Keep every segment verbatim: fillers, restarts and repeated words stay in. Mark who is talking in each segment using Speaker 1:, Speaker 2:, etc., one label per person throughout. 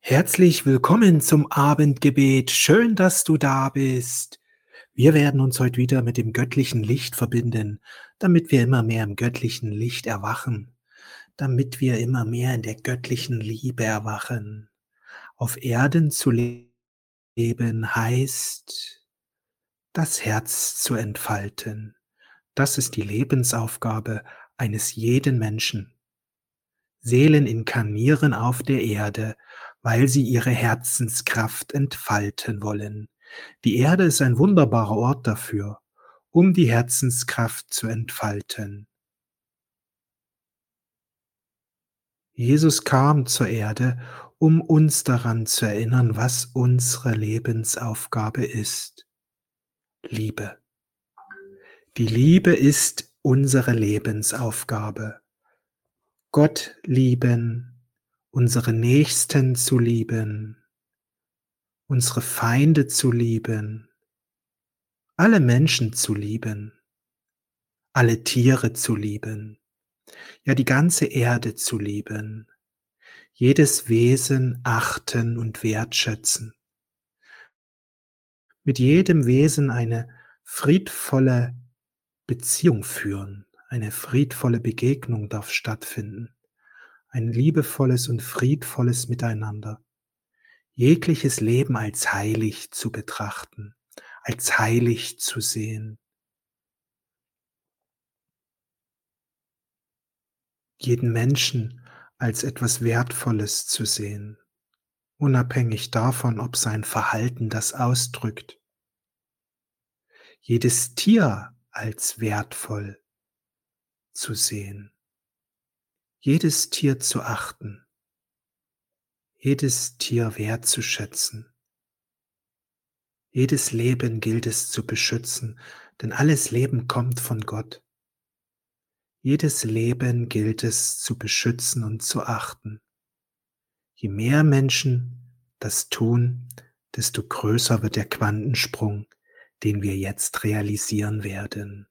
Speaker 1: Herzlich willkommen zum Abendgebet. Schön, dass du da bist. Wir werden uns heute wieder mit dem göttlichen Licht verbinden, damit wir immer mehr im göttlichen Licht erwachen, damit wir immer mehr in der göttlichen Liebe erwachen. Auf Erden zu le- leben heißt, das Herz zu entfalten. Das ist die Lebensaufgabe eines jeden Menschen. Seelen inkarnieren auf der Erde, weil sie ihre Herzenskraft entfalten wollen. Die Erde ist ein wunderbarer Ort dafür, um die Herzenskraft zu entfalten. Jesus kam zur Erde, um uns daran zu erinnern, was unsere Lebensaufgabe ist. Liebe. Die Liebe ist unsere Lebensaufgabe. Gott lieben, unsere Nächsten zu lieben, unsere Feinde zu lieben, alle Menschen zu lieben, alle Tiere zu lieben, ja die ganze Erde zu lieben, jedes Wesen achten und wertschätzen, mit jedem Wesen eine friedvolle Beziehung führen, eine friedvolle Begegnung darf stattfinden, ein liebevolles und friedvolles Miteinander. Jegliches Leben als heilig zu betrachten, als heilig zu sehen. Jeden Menschen als etwas Wertvolles zu sehen, unabhängig davon, ob sein Verhalten das ausdrückt. Jedes Tier als wertvoll zu sehen, jedes Tier zu achten, jedes Tier wertzuschätzen. Jedes Leben gilt es zu beschützen, denn alles Leben kommt von Gott. Jedes Leben gilt es zu beschützen und zu achten. Je mehr Menschen das tun, desto größer wird der Quantensprung, den wir jetzt realisieren werden.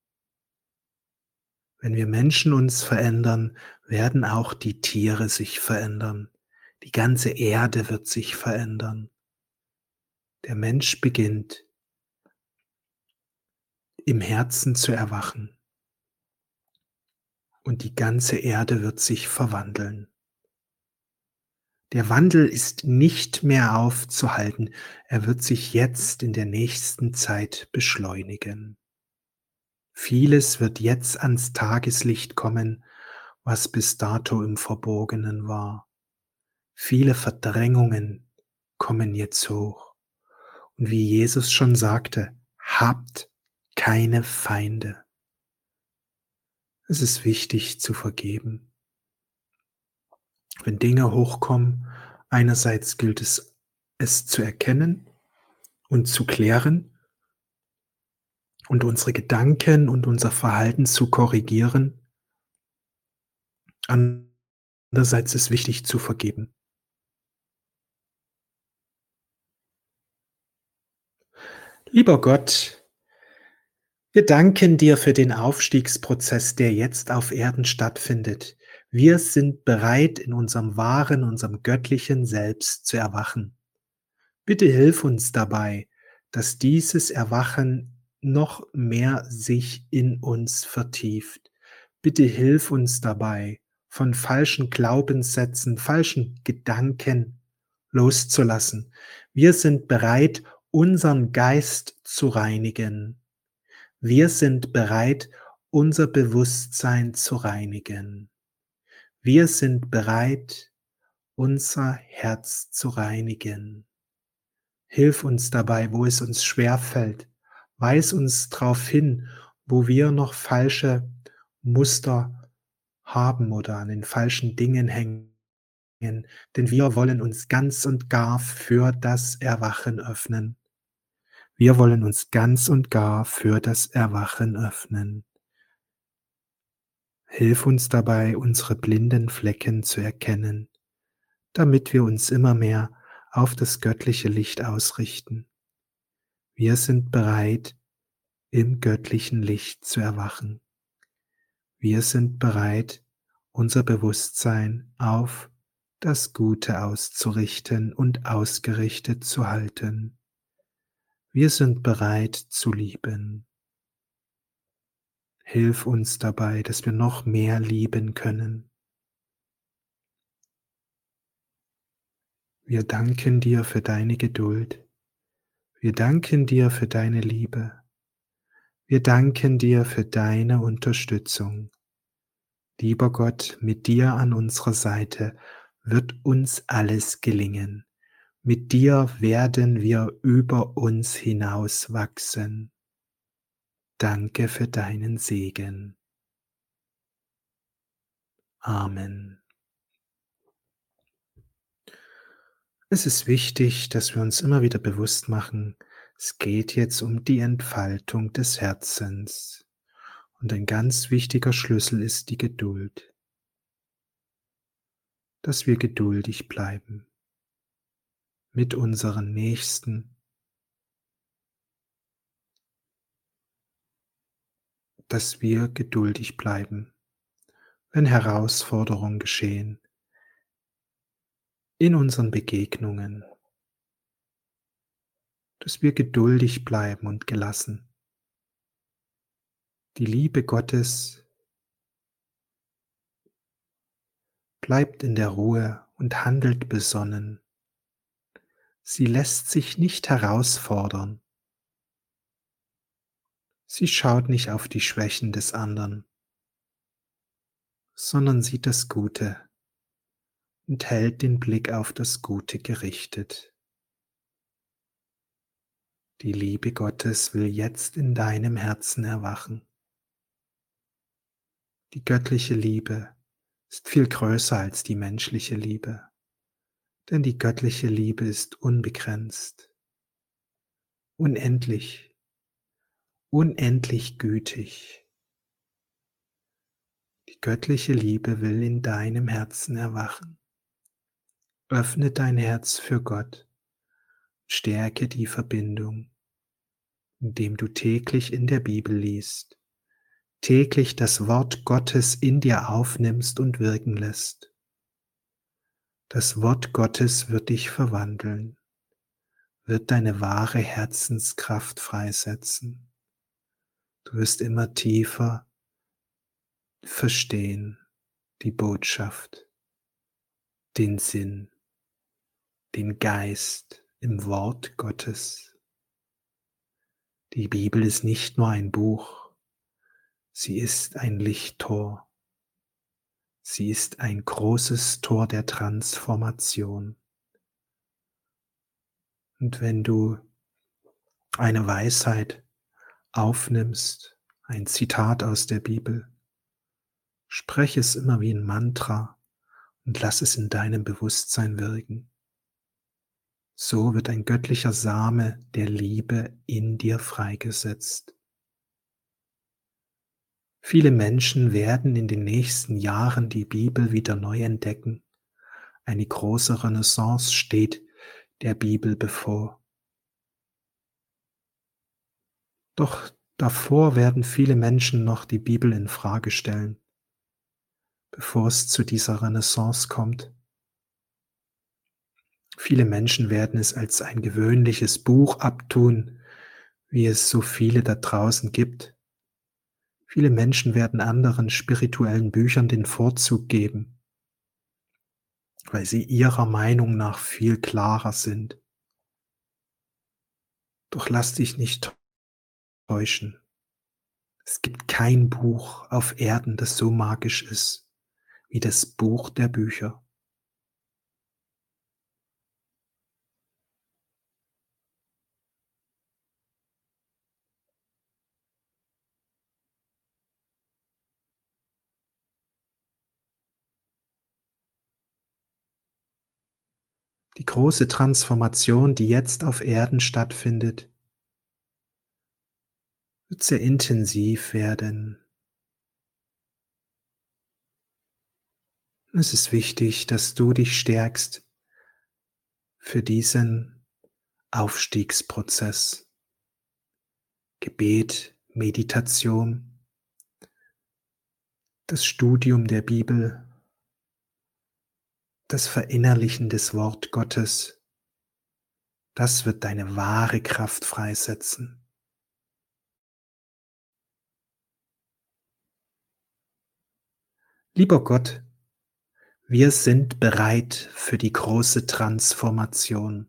Speaker 1: Wenn wir Menschen uns verändern, werden auch die Tiere sich verändern. Die ganze Erde wird sich verändern. Der Mensch beginnt, im Herzen zu erwachen. Und die ganze Erde wird sich verwandeln. Der Wandel ist nicht mehr aufzuhalten, er wird sich jetzt in der nächsten Zeit beschleunigen. Vieles wird jetzt ans Tageslicht kommen, was bis dato im Verborgenen war. Viele Verdrängungen kommen jetzt hoch. Und wie Jesus schon sagte, habt keine Feinde. Es ist wichtig zu vergeben. Wenn Dinge hochkommen, einerseits gilt es, es zu erkennen und zu klären und unsere Gedanken und unser Verhalten zu korrigieren. Andererseits ist wichtig zu vergeben. Lieber Gott, wir danken dir für den Aufstiegsprozess, der jetzt auf Erden stattfindet. Wir sind bereit, in unserem wahren, unserem göttlichen Selbst zu erwachen. Bitte hilf uns dabei, dass dieses Erwachen noch mehr sich in uns vertieft. Bitte hilf uns dabei, von falschen Glaubenssätzen, falschen Gedanken loszulassen. Wir sind bereit, unseren Geist zu reinigen. Wir sind bereit, unser Bewusstsein zu reinigen. Wir sind bereit, unser Herz zu reinigen. Hilf uns dabei, wo es uns schwerfällt. Weis uns darauf hin, wo wir noch falsche Muster haben oder an den falschen Dingen hängen. Denn wir wollen uns ganz und gar für das Erwachen öffnen. Wir wollen uns ganz und gar für das Erwachen öffnen. Hilf uns dabei, unsere blinden Flecken zu erkennen, damit wir uns immer mehr auf das göttliche Licht ausrichten. Wir sind bereit, im göttlichen Licht zu erwachen. Wir sind bereit, unser Bewusstsein auf das Gute auszurichten und ausgerichtet zu halten. Wir sind bereit zu lieben. Hilf uns dabei, dass wir noch mehr lieben können. Wir danken dir für deine Geduld. Wir danken dir für deine Liebe. Wir danken dir für deine Unterstützung. Lieber Gott, mit dir an unserer Seite wird uns alles gelingen. Mit dir werden wir über uns hinaus wachsen. Danke für deinen Segen. Amen. Es ist wichtig, dass wir uns immer wieder bewusst machen, es geht jetzt um die Entfaltung des Herzens. Und ein ganz wichtiger Schlüssel ist die Geduld. Dass wir geduldig bleiben mit unseren Nächsten, dass wir geduldig bleiben, wenn Herausforderungen geschehen, in unseren Begegnungen, dass wir geduldig bleiben und gelassen. Die Liebe Gottes bleibt in der Ruhe und handelt besonnen. Sie lässt sich nicht herausfordern. Sie schaut nicht auf die Schwächen des anderen, sondern sieht das Gute und hält den Blick auf das Gute gerichtet. Die Liebe Gottes will jetzt in deinem Herzen erwachen. Die göttliche Liebe ist viel größer als die menschliche Liebe, denn die göttliche Liebe ist unbegrenzt, unendlich, unendlich gütig. Die göttliche Liebe will in deinem Herzen erwachen. Öffne dein Herz für Gott, stärke die Verbindung, indem du täglich in der Bibel liest, täglich das Wort Gottes in dir aufnimmst und wirken lässt. Das Wort Gottes wird dich verwandeln, wird deine wahre Herzenskraft freisetzen. Du wirst immer tiefer verstehen die Botschaft, den Sinn, den Geist im Wort Gottes. Die Bibel ist nicht nur ein Buch, sie ist ein Lichttor. Sie ist ein großes Tor der Transformation. Und wenn du eine Weisheit aufnimmst, ein Zitat aus der Bibel, spreche es immer wie ein Mantra und lass es in deinem Bewusstsein wirken. So wird ein göttlicher Same der Liebe in dir freigesetzt. Viele Menschen werden in den nächsten Jahren die Bibel wieder neu entdecken. Eine große Renaissance steht der Bibel bevor. Doch davor werden viele Menschen noch die Bibel in Frage stellen, bevor es zu dieser Renaissance kommt. Viele Menschen werden es als ein gewöhnliches Buch abtun, wie es so viele da draußen gibt. Viele Menschen werden anderen spirituellen Büchern den Vorzug geben, weil sie ihrer Meinung nach viel klarer sind. Doch lass dich nicht täuschen. Es gibt kein Buch auf Erden, das so magisch ist wie das Buch der Bücher. Die große Transformation, die jetzt auf Erden stattfindet, wird sehr intensiv werden. Es ist wichtig, dass du dich stärkst für diesen Aufstiegsprozess. Gebet, Meditation, das Studium der Bibel, das Verinnerlichen des Wort Gottes, das wird deine wahre Kraft freisetzen. Lieber Gott, wir sind bereit für die große Transformation.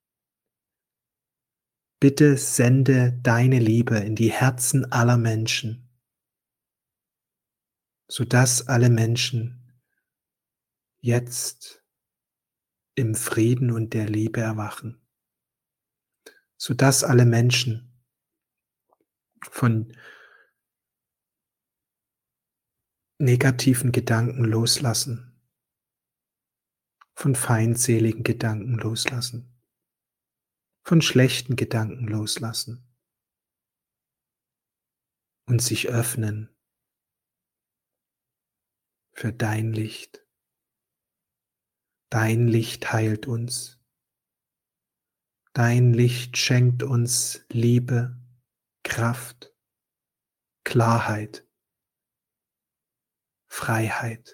Speaker 1: Bitte sende deine Liebe in die Herzen aller Menschen, sodass alle Menschen jetzt im Frieden und der Liebe erwachen, sodass alle Menschen von negativen Gedanken loslassen, von feindseligen Gedanken loslassen, von schlechten Gedanken loslassen und sich öffnen für dein Licht. Dein Licht heilt uns. Dein Licht schenkt uns Liebe, Kraft, Klarheit, Freiheit.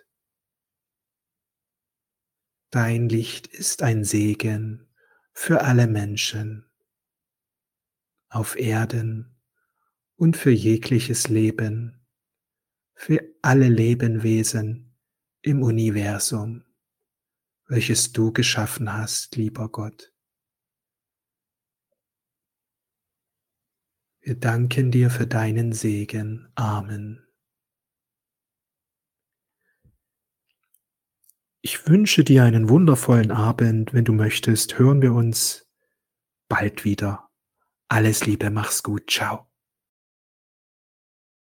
Speaker 1: Dein Licht ist ein Segen für alle Menschen auf Erden und für jegliches Leben, für alle Lebewesen im Universum, welches du geschaffen hast, lieber Gott. Wir danken dir für deinen Segen. Amen. Ich wünsche dir einen wundervollen Abend. Wenn du möchtest, hören wir uns bald wieder. Alles Liebe, mach's gut, ciao.